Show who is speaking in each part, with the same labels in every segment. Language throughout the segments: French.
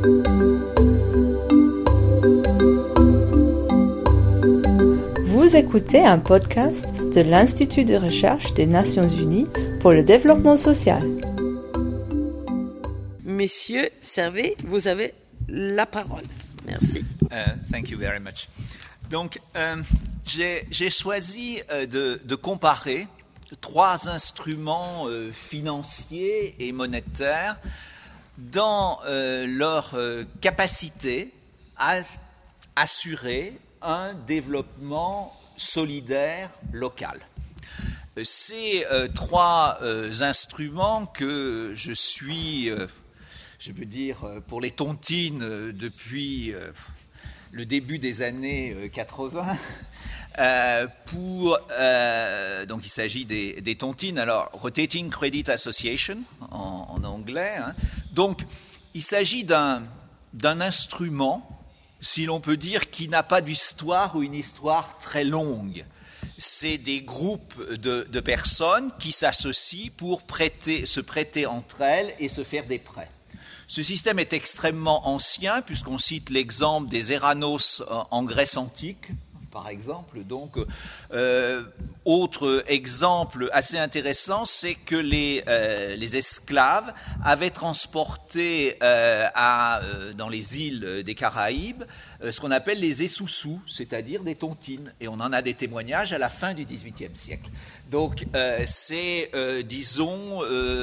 Speaker 1: Vous écoutez un podcast de l'Institut de recherche des Nations Unies pour le développement social.
Speaker 2: Messieurs, Servet, vous avez la parole. Merci.
Speaker 3: Thank you very much. Donc, j'ai choisi de comparer trois instruments financiers et monétaires dans leur capacité à assurer un développement solidaire local. Ces trois instruments que je suis, je veux dire, pour les tontines depuis le début des années 80, donc il s'agit des tontines, alors Rotating Credit Association en anglais. Hein. Donc il s'agit d'un instrument, si l'on peut dire, qui n'a pas d'histoire ou une histoire très longue. C'est des groupes de personnes qui s'associent pour se prêter entre elles et se faire des prêts. Ce système est extrêmement ancien, puisqu'on cite l'exemple des Eranos en Grèce antique, par exemple. Donc, autre exemple assez intéressant, c'est que les esclaves avaient transporté dans les îles des Caraïbes ce qu'on appelle les essousous, c'est-à-dire des tontines. Et on en a des témoignages à la fin du XVIIIe siècle. Donc, c'est, disons,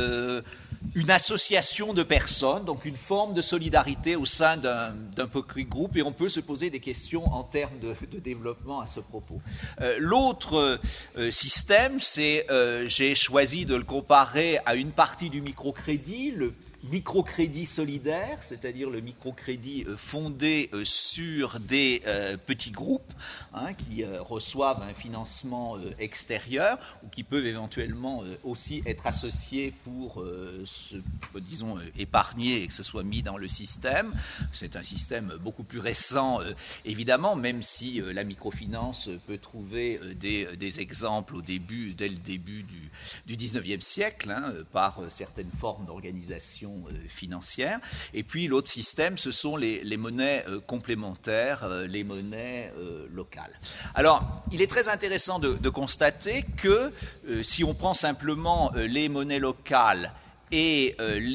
Speaker 3: une association de personnes, donc une forme de solidarité au sein d'un petit groupe, et on peut se poser des questions en termes de développement à ce propos. L'autre système, c'est, j'ai choisi de le comparer à une partie du microcrédit, le microcrédit solidaire, c'est-à-dire le microcrédit fondé sur des petits groupes qui reçoivent un financement extérieur ou qui peuvent éventuellement aussi être associés pour, disons, épargner et que ce soit mis dans le système. C'est un système beaucoup plus récent, évidemment, même si la microfinance peut trouver des exemples dès le début du 19e siècle, par certaines formes d'organisation financière. Et puis l'autre système, ce sont les monnaies complémentaires, les monnaies locales. Alors, il est très intéressant de constater que si on prend simplement les monnaies locales et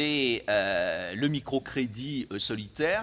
Speaker 3: le microcrédit solidaire,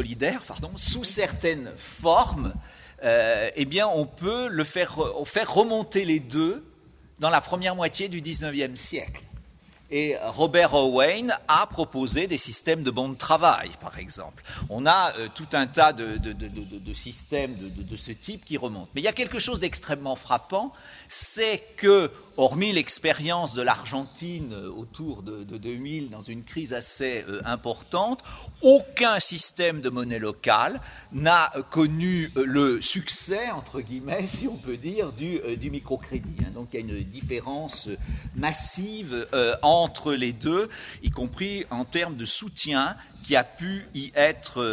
Speaker 3: sous certaines formes, eh bien, on peut faire remonter les deux dans la première moitié du XIXe siècle. Et Robert Owen a proposé des systèmes de bons de travail, par exemple. On a tout un tas de systèmes de ce type qui remontent. Mais il y a quelque chose d'extrêmement frappant, c'est que, hormis l'expérience de l'Argentine autour de 2000, dans une crise assez importante, aucun système de monnaie locale n'a connu le succès, entre guillemets, si on peut dire, du microcrédit. Donc il y a une différence massive entre les deux, y compris en termes de soutien qui a pu y être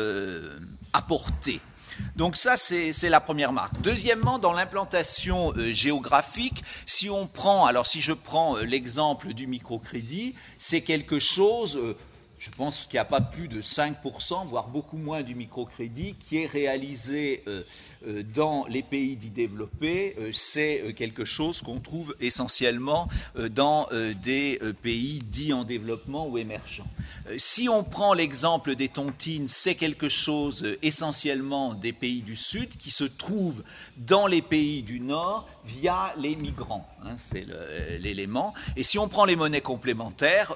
Speaker 3: apporté. Donc ça, c'est la première marque. Deuxièmement, dans l'implantation géographique, si je prends l'exemple du microcrédit, c'est quelque chose, je pense qu'il n'y a pas plus de 5%, voire beaucoup moins du microcrédit qui est réalisé dans les pays dits développés. C'est quelque chose qu'on trouve essentiellement dans des pays dits en développement ou émergents. Si on prend l'exemple des tontines, c'est quelque chose essentiellement des pays du Sud qui se trouvent dans les pays du Nord via les migrants. C'est l'élément. Et si on prend les monnaies complémentaires,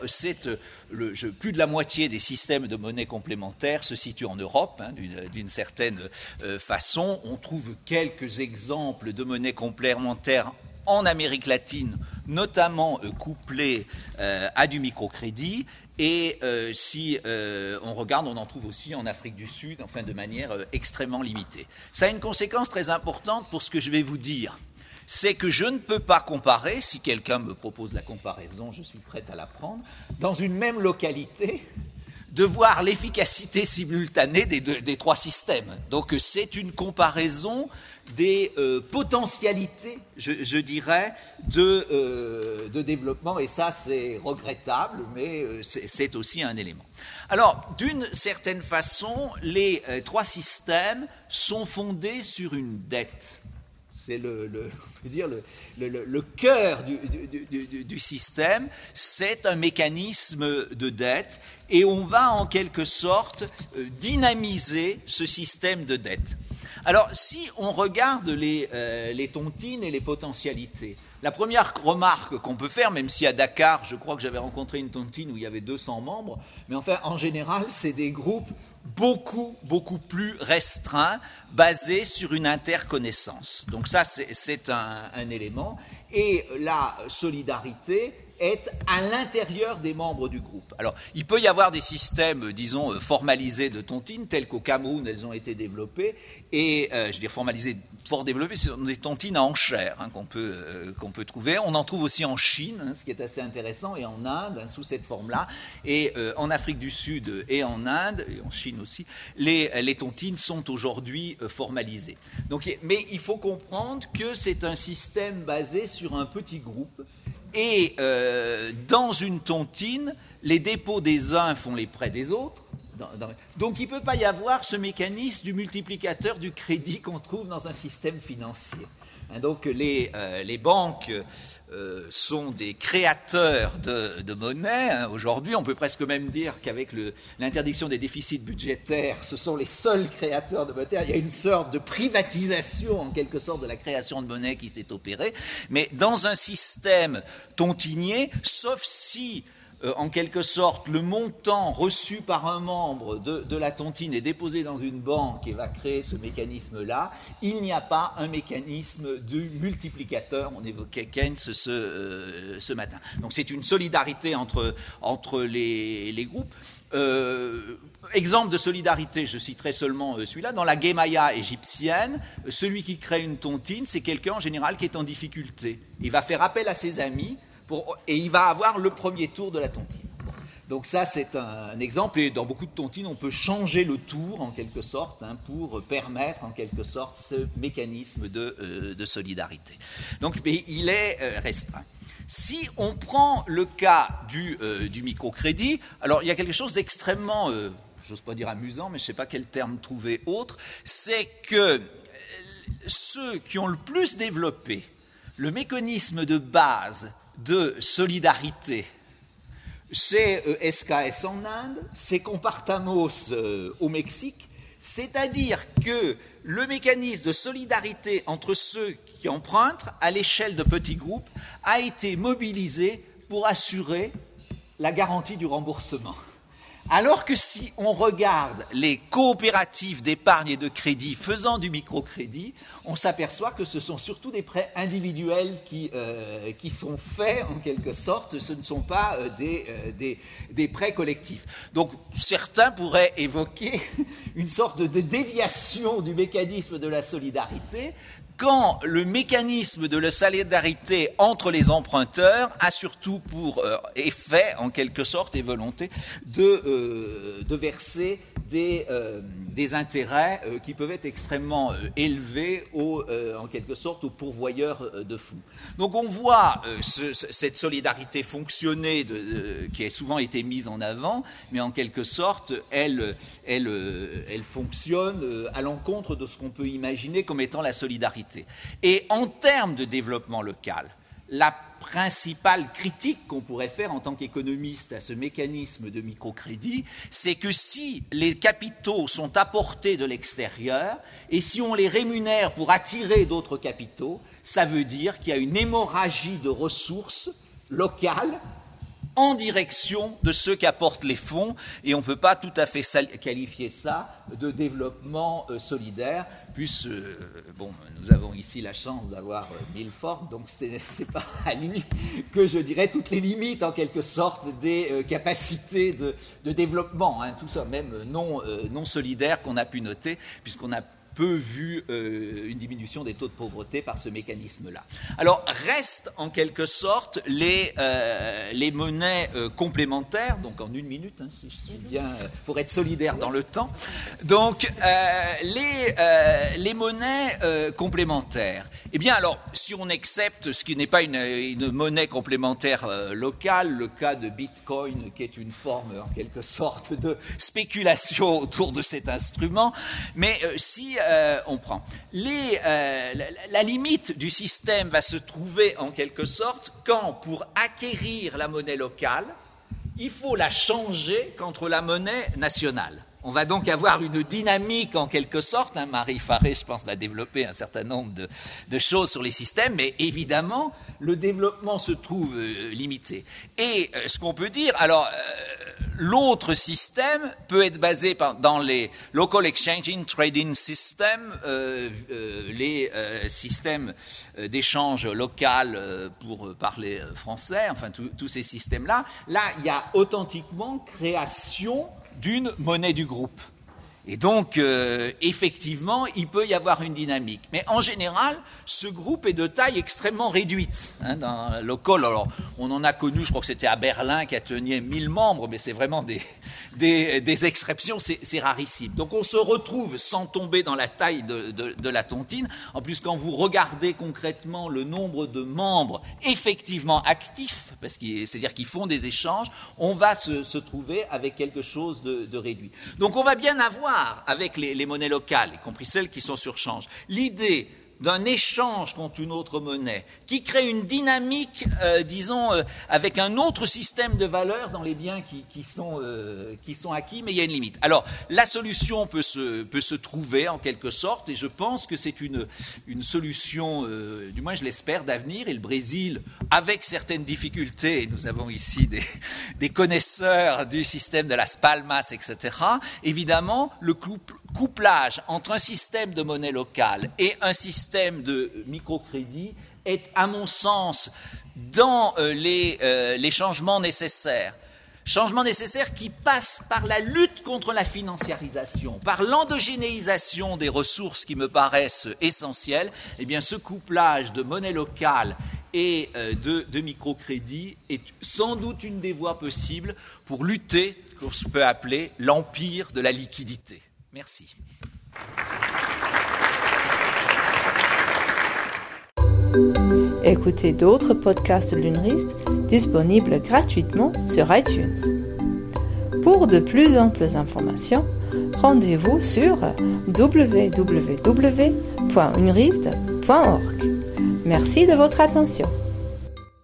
Speaker 3: plus de la moitié des systèmes de monnaie complémentaires se situent en Europe, d'une certaine façon. On trouve quelques exemples de monnaies complémentaires en Amérique latine, notamment couplées à du microcrédit. Et si on regarde, on en trouve aussi en Afrique du Sud, enfin de manière extrêmement limitée. Ça a une conséquence très importante pour ce que je vais vous dire. C'est que je ne peux pas comparer, si quelqu'un me propose la comparaison, je suis prêt à la prendre, dans une même localité, de voir l'efficacité simultanée des trois systèmes. Donc c'est une comparaison des potentialités, je dirais, de développement, et ça c'est regrettable, mais c'est aussi un élément. Alors, d'une certaine façon, les trois systèmes sont fondés sur une dette. C'est le cœur du système, c'est un mécanisme de dette, et on va en quelque sorte dynamiser ce système de dette. Alors, si on regarde les tontines et les potentialités, la première remarque qu'on peut faire, même si à Dakar, je crois que j'avais rencontré une tontine où il y avait 200 membres, mais enfin, en général, c'est des groupes beaucoup plus restreints, basés sur une interconnaissance. Donc ça, c'est un élément. Et la solidarité est à l'intérieur des membres du groupe. Alors, il peut y avoir des systèmes, disons, formalisés de tontines, tels qu'au Cameroun, elles ont été développées, et, je veux dire, formalisés, fort développés, ce sont des tontines à enchères qu'on peut trouver. On en trouve aussi en Chine, ce qui est assez intéressant, et en Inde, sous cette forme-là, et en Afrique du Sud et en Inde, et en Chine aussi, les tontines sont aujourd'hui formalisées. Donc, mais il faut comprendre que c'est un système basé sur un petit groupe. Et dans une tontine, les dépôts des uns font les prêts des autres. Donc il ne peut pas y avoir ce mécanisme du multiplicateur du crédit qu'on trouve dans un système financier. Donc les banques sont des créateurs de monnaie. Aujourd'hui, on peut presque même dire qu'avec l'interdiction des déficits budgétaires, ce sont les seuls créateurs de monnaie. Il y a une sorte de privatisation, en quelque sorte, de la création de monnaie qui s'est opérée. Mais dans un système tontinier, sauf si en quelque sorte, le montant reçu par un membre de la tontine est déposé dans une banque et va créer ce mécanisme-là, il n'y a pas un mécanisme du multiplicateur. On évoquait Keynes ce matin. Donc c'est une solidarité entre les groupes. Exemple de solidarité, je citerai seulement celui-là. Dans la Guémaya égyptienne, celui qui crée une tontine, c'est quelqu'un en général qui est en difficulté. Il va faire appel à ses amis, et il va avoir le premier tour de la tontine. Donc ça, c'est un exemple, et dans beaucoup de tontines, on peut changer le tour, en quelque sorte, pour permettre, en quelque sorte, ce mécanisme de solidarité. Donc, mais il est restreint. Si on prend le cas du microcrédit, alors il y a quelque chose d'extrêmement, j'ose pas dire amusant, mais je ne sais pas quel terme trouver autre, c'est que ceux qui ont le plus développé le mécanisme de base de solidarité, c'est SKS en Inde, c'est Compartamos au Mexique, c'est-à-dire que le mécanisme de solidarité entre ceux qui empruntent à l'échelle de petits groupes a été mobilisé pour assurer la garantie du remboursement. Alors que si on regarde les coopératives d'épargne et de crédit faisant du microcrédit, on s'aperçoit que ce sont surtout des prêts individuels qui sont faits en quelque sorte, ce ne sont pas des prêts collectifs. Donc certains pourraient évoquer une sorte de déviation du mécanisme de la solidarité, quand le mécanisme de la solidarité entre les emprunteurs a surtout pour effet, en quelque sorte, et volonté, de verser des intérêts qui peuvent être extrêmement élevés, en quelque sorte, aux pourvoyeurs de fonds. Donc on voit cette solidarité fonctionner, qui a souvent été mise en avant, mais en quelque sorte, elle fonctionne à l'encontre de ce qu'on peut imaginer comme étant la solidarité. Et en termes de développement local, la principale critique qu'on pourrait faire en tant qu'économiste à ce mécanisme de microcrédit, c'est que si les capitaux sont apportés de l'extérieur et si on les rémunère pour attirer d'autres capitaux, ça veut dire qu'il y a une hémorragie de ressources locales en direction de ceux qui apportent les fonds, et on ne peut pas tout à fait qualifier ça de développement solidaire, puisque nous avons ici la chance d'avoir Milford, donc c'est pas à lui que je dirais toutes les limites en quelque sorte des capacités de développement, tout ça même non solidaire qu'on a pu noter, puisqu'on a peu vu une diminution des taux de pauvreté par ce mécanisme-là. Alors, restent en quelque sorte les monnaies complémentaires, donc en 1 minute, si je suis bien, pour être solidaire dans le temps. Donc, les monnaies complémentaires. Eh bien, alors, si on accepte ce qui n'est pas une monnaie complémentaire locale, le cas de Bitcoin, qui est une forme, en quelque sorte, de spéculation autour de cet instrument, mais si on prend la limite du système va se trouver en quelque sorte quand, pour acquérir la monnaie locale, il faut la changer contre la monnaie nationale. On va donc avoir une dynamique en quelque sorte. Marie Farré, je pense, va développer un certain nombre de choses sur les systèmes, mais évidemment, le développement se trouve limité. Et ce qu'on peut dire, alors, l'autre système peut être basé dans les Local Exchanging Trading Systems, les systèmes d'échange local pour parler français, enfin tous ces systèmes-là. Là, il y a authentiquement création d'une monnaie du groupe. Et donc, effectivement, il peut y avoir une dynamique. Mais en général, ce groupe est de taille extrêmement réduite. Dans Local, alors, on en a connu, je crois que c'était à Berlin, qui atteignait 1000 membres, mais c'est vraiment des exceptions, c'est rarissime. Donc, on se retrouve sans tomber dans la taille de la tontine. En plus, quand vous regardez concrètement le nombre de membres effectivement actifs, c'est-à-dire qu'ils font des échanges, on va se trouver avec quelque chose de réduit. Donc, on va bien avoir avec les monnaies locales, y compris celles qui sont sur change, l'idée d'un échange contre une autre monnaie qui crée une dynamique, avec un autre système de valeurs dans les biens qui sont acquis, mais il y a une limite. Alors, la solution peut se trouver en quelque sorte, et je pense que c'est une solution, du moins je l'espère, d'avenir. Et le Brésil, avec certaines difficultés, nous avons ici des connaisseurs du système de Las Palmas, etc., évidemment, le couplage entre un système de monnaie locale et un système de microcrédit est, à mon sens, dans les changements nécessaires. Changements nécessaires qui passent par la lutte contre la financiarisation, par l'endogénéisation des ressources qui me paraissent essentielles. Eh bien, ce couplage de monnaie locale et de microcrédit est sans doute une des voies possibles pour lutter, qu'on peut appeler l'empire de la liquidité. Merci.
Speaker 1: Écoutez d'autres podcasts de l'UNRISD disponibles gratuitement sur iTunes. Pour de plus amples informations, rendez-vous sur www.unrisd.org. Merci de votre attention.